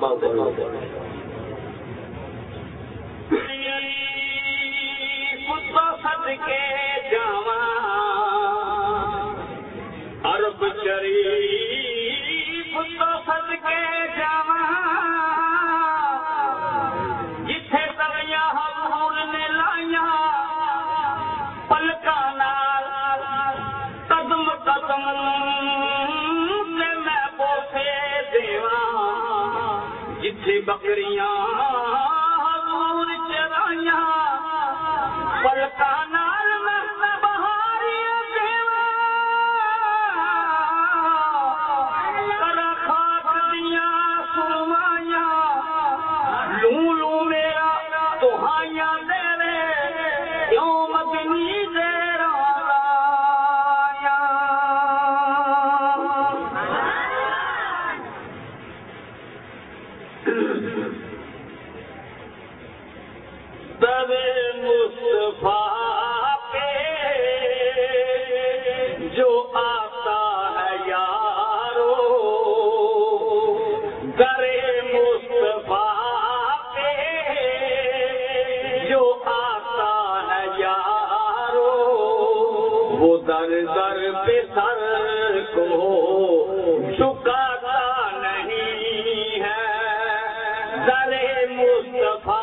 صدقے جاواں عرب شریف تو صدقے جاواں جتھے سویاں حضور نے لائیاں پلکاں نال قدم قدم تے میں بوسے دیواں جتھے بکریاں حضور چرائیاں پلکاں نال میں بہاریاں دیواں کرا خاک دیاں سرمائیاں لوں لوں میرا دہائیاں دے کیوں مدنی دے رایا در مصطفیٰ پہ جو آتا ہے یارو در مصطفیٰ پہ جو آتا ہے یارو وہ در در پہ سر کو جھکاتا نہیں ہے در مصطفیٰ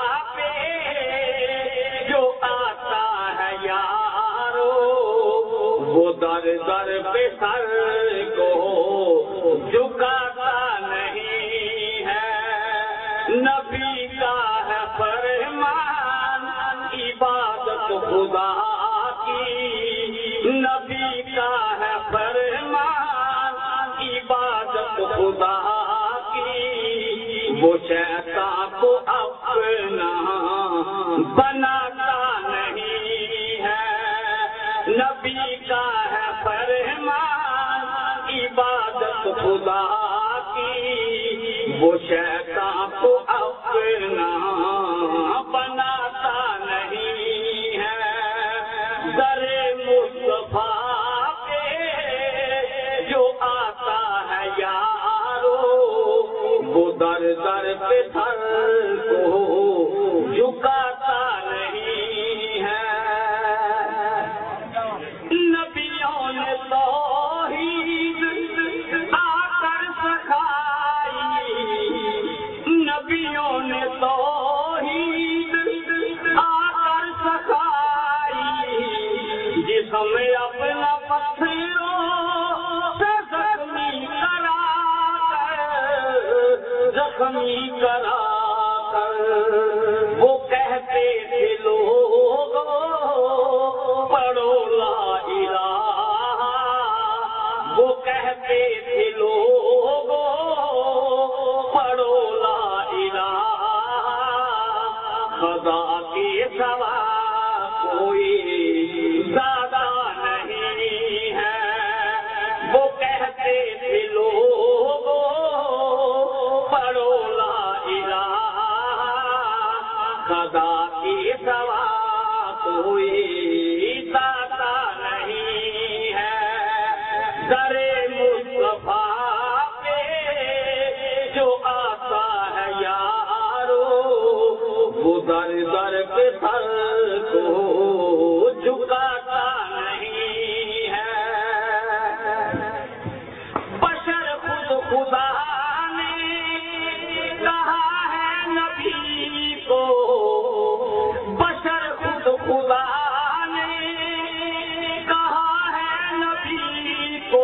در در پہ سر کو جھکاتا نہیں ہے نبی کا ہے فرمان عبادت خدا کی نبی کا ہے فرمان عبادت خدا کی وہ شیطان کو اپنا بناتا نہیں ہے نبی کا ہے فرمان عبادت خدا کی وہ شیطان کو اپنا بناتا نہیں ہے در مصطفیٰ پہ جو آتا ہے یارو وہ در در پہ سر کو جھکاتا نہیں ہے نبیوں نے توحید آ کر سکھائی نبیوں نے توحید آ کر سکھائی جسم اپنا پتھروں سے زخمی کرا کر وہ کہتے تھے لوگ پڑھو لا الہ وہ کہتے تھے لوگ پڑھو لا الہ خدا کے سوا کوئی زیادہ نہیں ہے وہ کہتے تھے لوگ پڑھو لا الہ خدا کے سوا کوئی داتا نہیں ہے در مصطفیٰ پہ جو آتا ہے یارو وہ در در پہ سر کو جھکاتا نہیں ہے بشر خود خدا نے کہا ہے نبی کو بشر خود خدا نے کہا ہے نبی کو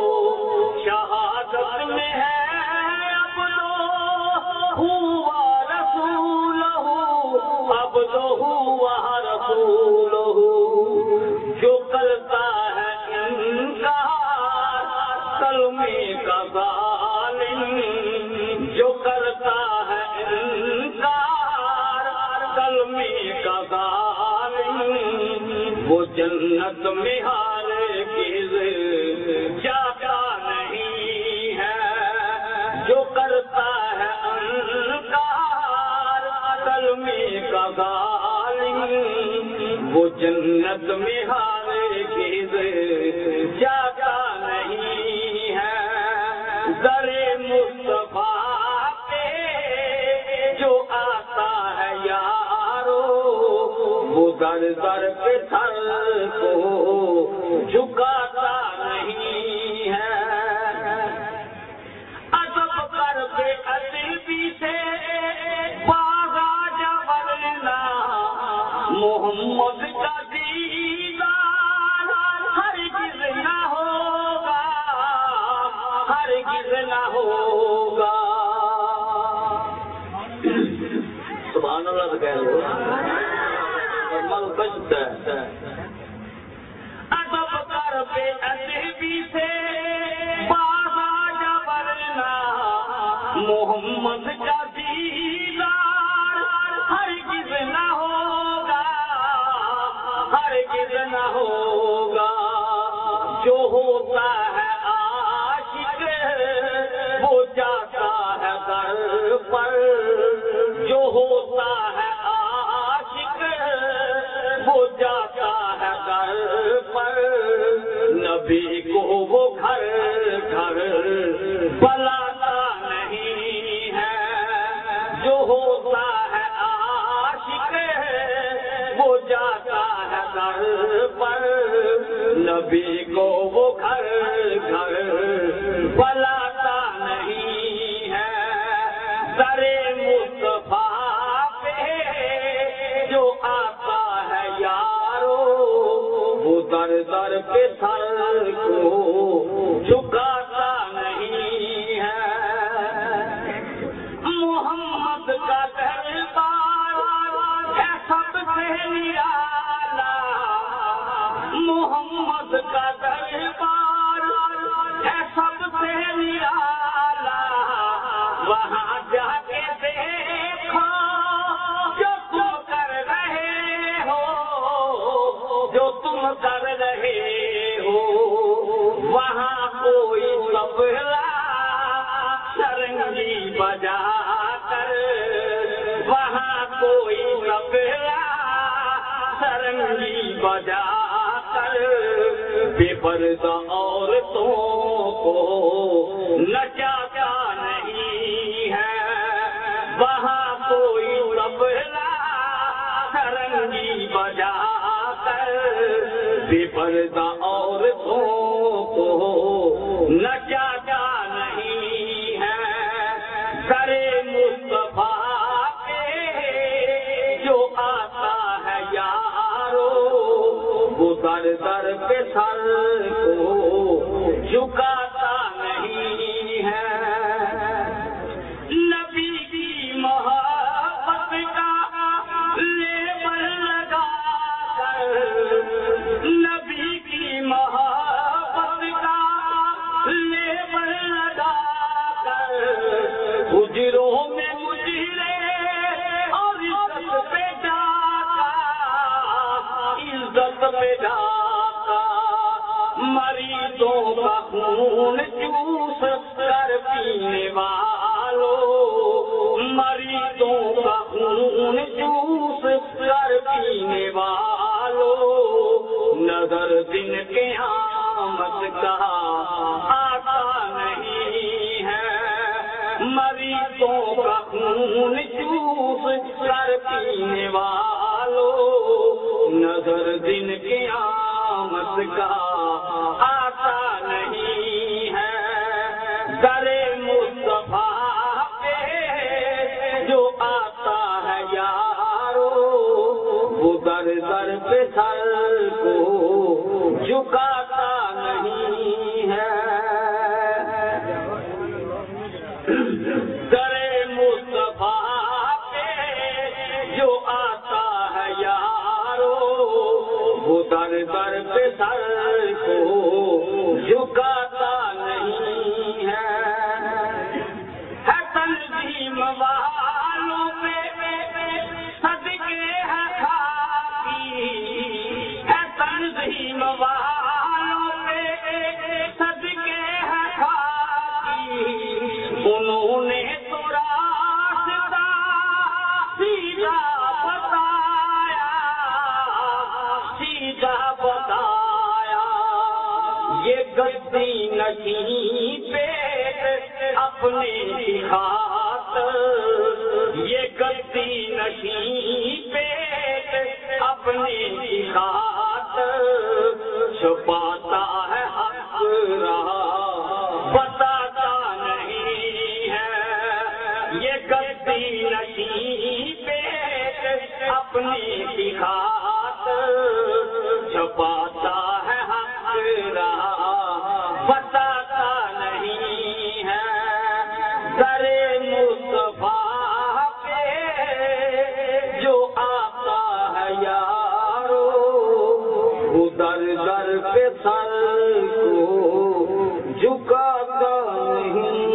شہادت میں ہے عبدہ ہوا رسولہ عبدہ ہوا رسولہ جو کرتا ہے انکار کلمے کا ظالم جو کرتا ہے انکار کلمے کا ظالم وہ جنت میں ہرگز جاتا نہیں ہے جو کرتا ہے انکار کلمے کا ظالم وہ جنت میں ہرگز جاتا نہیں ہے در مصطفیٰ پہ در در پہ سر کو جھکاتا نہیں ہے، ادب کر کے ادبی سے باز آ جا ورنہ محمد کا دیدار ہرگز نہ ہوگا، ہرگز نہ ہوگا۔ سبحان اللہ سے کہہ رہے ادب کر کے ادبی سے باز آ جا ورنہ محمد کا دیدار ہرگز نہ ہوگا، ہرگز نہ ہوگا۔ جو ہوتا ہے عاشق وہ جاتا ہے در پر، جو ہوتا ہے عاشق وہ جاتا ہے در پر، نبی کو وہ گھر گھر بلاتا نہیں ہے۔ جو ہوتا ہے عاشق وہ جاتا ہے در پر، نبی کو وہ گھر گھر بلاتا نہیں ہے۔ در مصطفیٰ پہ جو آتا ہے یارو وہ در در پہ سر کو جھکاتا نہیں ہے۔ محمد کا دربار ہے سب سے نرالا، محمد کا دربار ہے سب سے نرالا، وہاں جا کے دیکھو جو تم کر رہے ہو، جو تم کر رہے ہو، وہاں کوئی طبلہ سرنگی بجا کر، وہاں کوئی طبلہ سرنگی بجا کر بے پردہ عورتوں کو نچاتا نہیں ہے، وہاں کوئی طبلہ سرنگی بجا کر بے پردہ عورتوں کو نچاتا نہیں ہے۔ سر مصطفیٰ پہ جو آتا ہے یارو وہ در در پہ سر کو جھکاتا نہیں ہے۔ نبی کی محبت کا لیبل لگا کر، نبی کی محبت کا لیبل لگا کر، حجروں میں مجرے اور عزت پہ ڈاکا، عزت پہ ڈاکا، مریضوں کا خون چوس کر پینے والوں، مریضوں کا خون چوس کر پینے والوں، نظر دن قیامت کا آتا نہیں ہے، مریضوں کا خون چوس کر پینے والوں، نظر دن قیامت کا آتا نہیں ہے۔ در مصطفیٰ پہ جو آتا ہے یارو وہ در در پہ سر کو جھکاتا نہیں ہے۔ در مصطفیٰ پہ جو آتا ہے یارو وہ در در پہ سر کو جھکاتا نہیں ہے۔ تنظیم والوں پہ صدقے ہے خاکی، ہے تنظیم والوں پہ صدقے ہے خاکی، انہوں نے تو راستہ سیدھا بتایا، سیدھا بتایا۔ یہ گدی نہیں پہ اپنے خاطر، یہ گدی نہیں پہ اپنے اپنی خاطر چھپاتا ہے حق رہا بتاتا نہیں ہے یہ غلطی نصیب اپنی خاطر چھپاتا ہے حق رہا بتاتا نہیں ہے در مصطفیٰ پہ جو آتا ہے یارو وہ در در پہ سر کو جھکاتا نہیں